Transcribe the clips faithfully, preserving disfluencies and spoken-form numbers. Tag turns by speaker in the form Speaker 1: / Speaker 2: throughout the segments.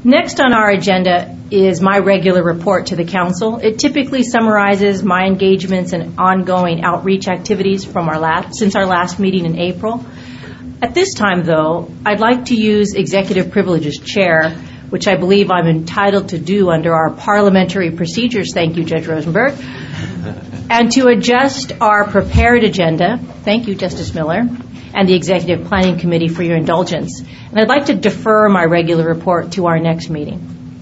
Speaker 1: Next on our agenda is my regular report to the Council. It typically summarizes my engagements and ongoing outreach activities from our last, since our last meeting in April. At this time, though, I'd like to use executive privilege as chair, which I believe I'm entitled to do under our parliamentary procedures, thank you, Judge Rosenberg, and to adjust our prepared agenda, thank you, Justice Miller, and the Executive Planning Committee for your indulgence. And I'd like to defer my regular report to our next meeting.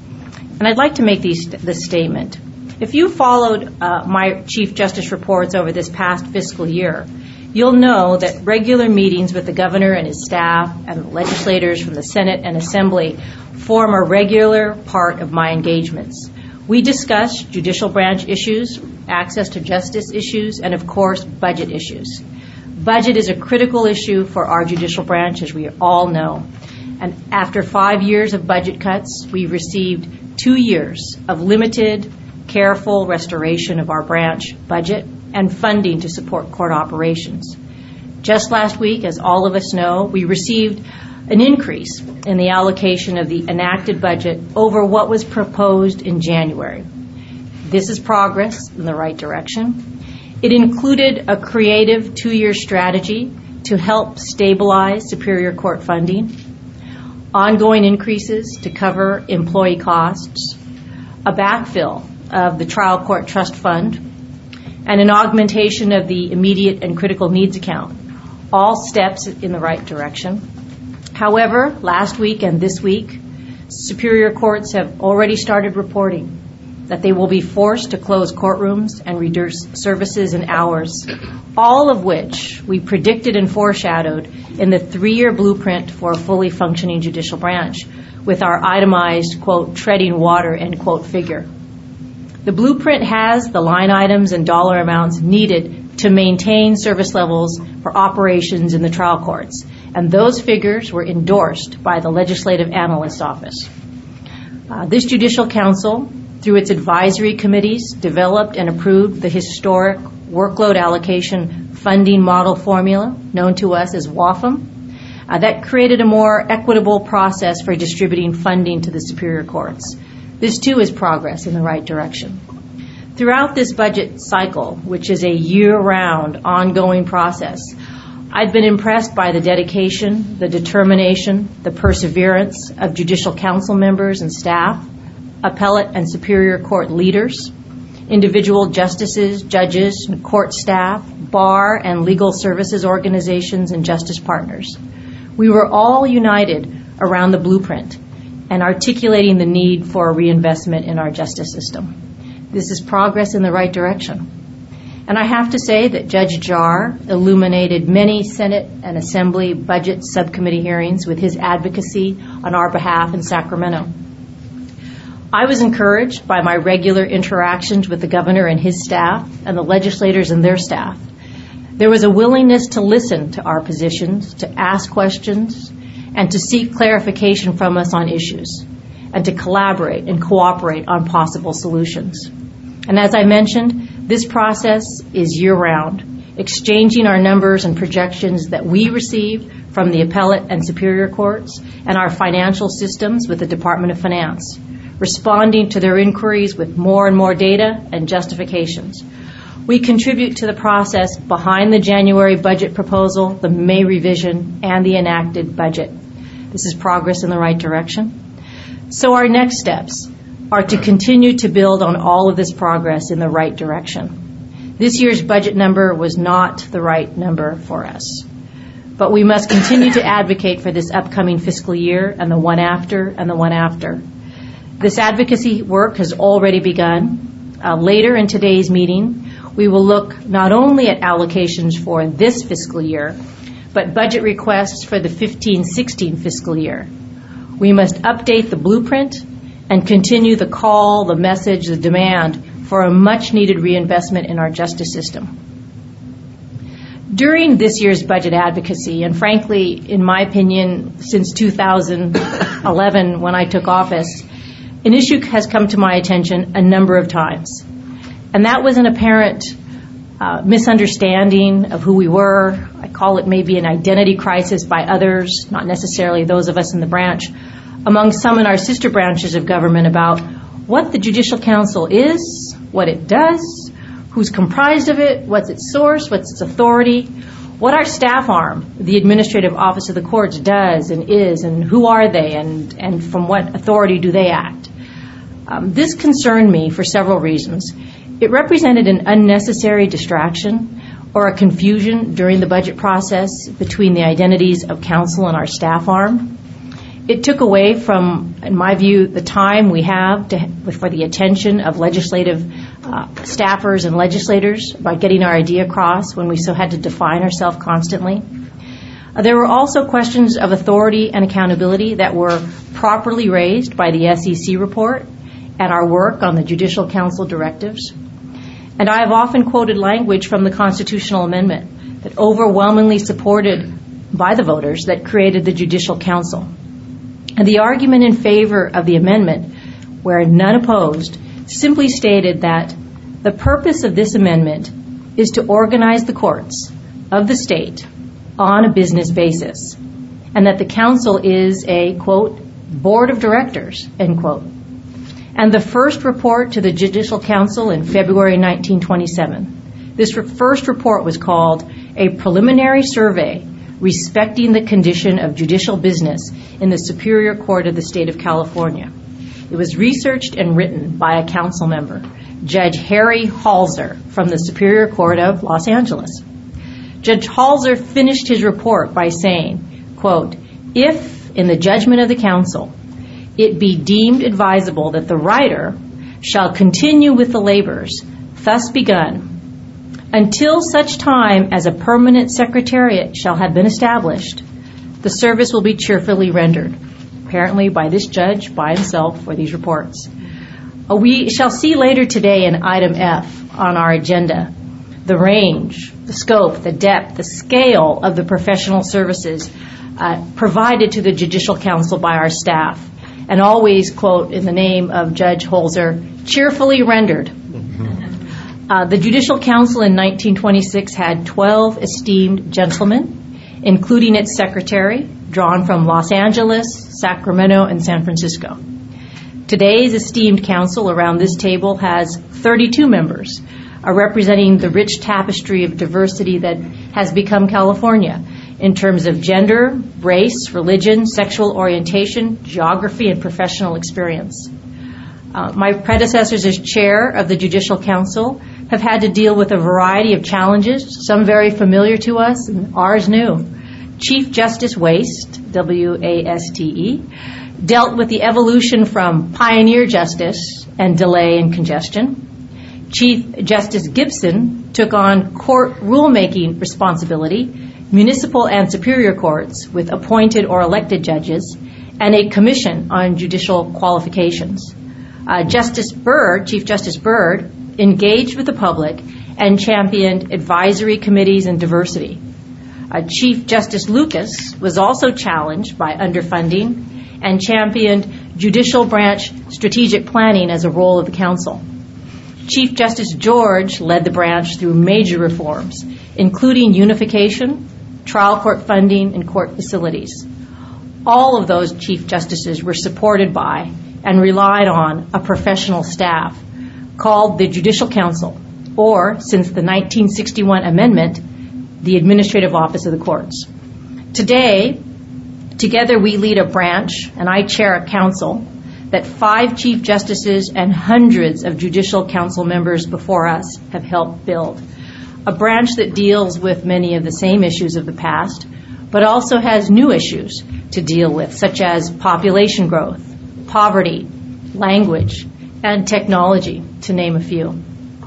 Speaker 1: And I'd like to make these, this statement. If you followed uh, my Chief Justice reports over this past fiscal year, you'll know that regular meetings with the Governor and his staff and the legislators from the Senate and Assembly form a regular part of my engagements. We discuss judicial branch issues, access to justice issues, and of course, budget issues. Budget is a critical issue for our judicial branch, as we all know. And after five years of budget cuts, we've received two years of limited, careful restoration of our branch budget and funding to support court operations. Just last week, as all of us know, we received an increase in the allocation of the enacted budget over what was proposed in January. This is progress in the right direction. It included a creative two-year strategy to help stabilize Superior Court funding, ongoing increases to cover employee costs, a backfill of the Trial Court Trust Fund, and an augmentation of the immediate and critical needs account, all steps in the right direction. However, last week and this week, Superior Courts have already started reporting that they will be forced to close courtrooms and reduce services and hours, all of which we predicted and foreshadowed in the three-year blueprint for a fully functioning judicial branch with our itemized, quote, treading water, end quote, figure. The blueprint has the line items and dollar amounts needed to maintain service levels for operations in the trial courts, and those figures were endorsed by the Legislative Analyst's Office. Uh, this Judicial Council, through its advisory committees, developed and approved the historic workload allocation funding model formula, known to us as W A F M, uh, that created a more equitable process for distributing funding to the Superior Courts. This, too, is progress in the right direction. Throughout this budget cycle, which is a year-round, ongoing process, I've been impressed by the dedication, the determination, the perseverance of Judicial Council members and staff, appellate and Superior Court leaders, individual justices, judges, and court staff, bar and legal services organizations, and justice partners. We were all united around the blueprint and articulating the need for a reinvestment in our justice system. This is progress in the right direction. And I have to say that Judge Jar illuminated many Senate and Assembly budget subcommittee hearings with his advocacy on our behalf in Sacramento. I was encouraged by my regular interactions with the Governor and his staff and the legislators and their staff. There was a willingness to listen to our positions, to ask questions, and to seek clarification from us on issues, and to collaborate and cooperate on possible solutions. And as I mentioned, this process is year-round, exchanging our numbers and projections that we receive from the appellate and Superior Courts and our financial systems with the Department of Finance, responding to their inquiries with more and more data and justifications. We contribute to the process behind the January budget proposal, the May revision, and the enacted budget. This is progress in the right direction. So our next steps are to continue to build on all of this progress in the right direction. This year's budget number was not the right number for us, but we must continue to advocate for this upcoming fiscal year and the one after and the one after. This advocacy work has already begun. Uh, later in today's meeting, we will look not only at allocations for this fiscal year, but budget requests for the fifteen sixteen fiscal year. We must update the blueprint and continue the call, the message, the demand for a much-needed reinvestment in our justice system. During this year's budget advocacy, and frankly, in my opinion, since two thousand eleven when I took office, an issue has come to my attention a number of times. And that was an apparent uh, misunderstanding of who we were. I call it maybe an identity crisis by others, not necessarily those of us in the branch, among some in our sister branches of government about what the Judicial Council is, what it does, who's comprised of it, what's its source, what's its authority, what our staff arm, the Administrative Office of the Courts, does and is, and who are they, and, and from what authority do they act. Um, this concerned me for several reasons. It represented an unnecessary distraction or a confusion during the budget process between the identities of counsel and our staff arm. It took away from, in my view, the time we have to, for the attention of legislative uh, staffers and legislators about getting our idea across when we so had to define ourselves constantly. Uh, there were also questions of authority and accountability that were properly raised by the S E C report and our work on the Judicial Council directives. And I have often quoted language from the constitutional amendment that overwhelmingly supported by the voters that created the Judicial Council. And the argument in favor of the amendment, where none opposed, simply stated that the purpose of this amendment is to organize the courts of the state on a business basis, and that the council is a, quote, board of directors, end quote. And the first report to the Judicial Council in February nineteen twenty-seven. This re- first report was called A Preliminary Survey Respecting the Condition of Judicial Business in the Superior Court of the State of California. It was researched and written by a council member, Judge Harry Halzer from the Superior Court of Los Angeles. Judge Halzer finished his report by saying, quote, if, in the judgment of the council, it be deemed advisable that the writer shall continue with the labors thus begun until such time as a permanent secretariat shall have been established, the service will be cheerfully rendered, apparently by this judge by himself for these reports. Uh, we shall see later today in item F on our agenda the range, the scope, the depth, the scale of the professional services uh, provided to the Judicial Council by our staff, and always, quote, in the name of Judge Holzer, cheerfully rendered. Uh, the Judicial Council in nineteen twenty-six had twelve esteemed gentlemen, including its secretary, drawn from Los Angeles, Sacramento, and San Francisco. Today's esteemed council around this table has thirty-two members, uh, representing the rich tapestry of diversity that has become California in terms of gender, race, religion, sexual orientation, geography, and professional experience. Uh, my predecessors as chair of the Judicial Council have had to deal with a variety of challenges, some very familiar to us and ours new. Chief Justice Waste, W A S T E, dealt with the evolution from pioneer justice and delay and congestion. Chief Justice Gibson took on court rulemaking responsibility, municipal and superior courts with appointed or elected judges, and a commission on judicial qualifications. Uh, Justice Byrd, Chief Justice Byrd, engaged with the public and championed advisory committees and diversity. Uh, Chief Justice Lucas was also challenged by underfunding and championed judicial branch strategic planning as a role of the council. Chief Justice George led the branch through major reforms, including unification, trial court funding, and court facilities. All of those chief justices were supported by and relied on a professional staff called the Judicial Council, or, since the nineteen sixty-one amendment, the Administrative Office of the Courts. Today, together we lead a branch, and I chair a council, that five chief justices and hundreds of Judicial Council members before us have helped build. A branch that deals with many of the same issues of the past, but also has new issues to deal with, such as population growth, poverty, language, and technology, to name a few.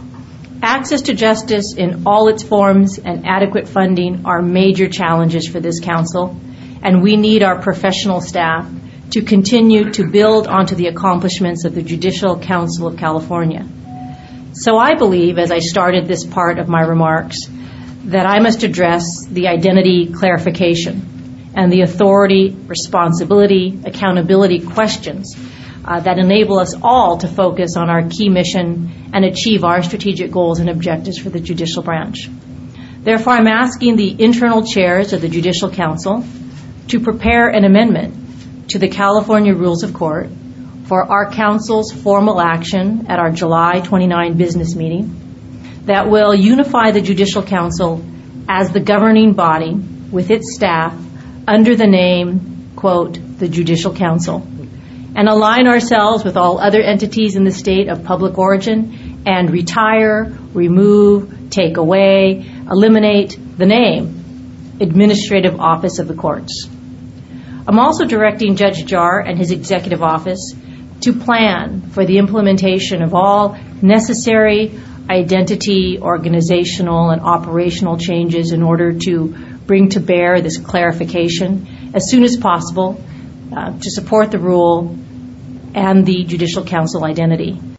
Speaker 1: Access to justice in all its forms and adequate funding are major challenges for this council, and we need our professional staff to continue to build onto the accomplishments of the Judicial Council of California. So I believe, as I started this part of my remarks, that I must address the identity clarification and the authority, responsibility, accountability questions uh, that enable us all to focus on our key mission and achieve our strategic goals and objectives for the judicial branch. Therefore, I'm asking the internal chairs of the Judicial Council to prepare an amendment to the California Rules of Court for our council's formal action at our July twenty-ninth business meeting that will unify the Judicial Council as the governing body with its staff under the name, quote, the Judicial Council, and align ourselves with all other entities in the state of public origin and retire, remove, take away, eliminate the name, Administrative Office of the Courts. I'm also directing Judge Jar and his executive office to plan for the implementation of all necessary identity, organizational, and operational changes in order to bring to bear this clarification as soon as possible uh, to support the rule and the Judicial Council identity.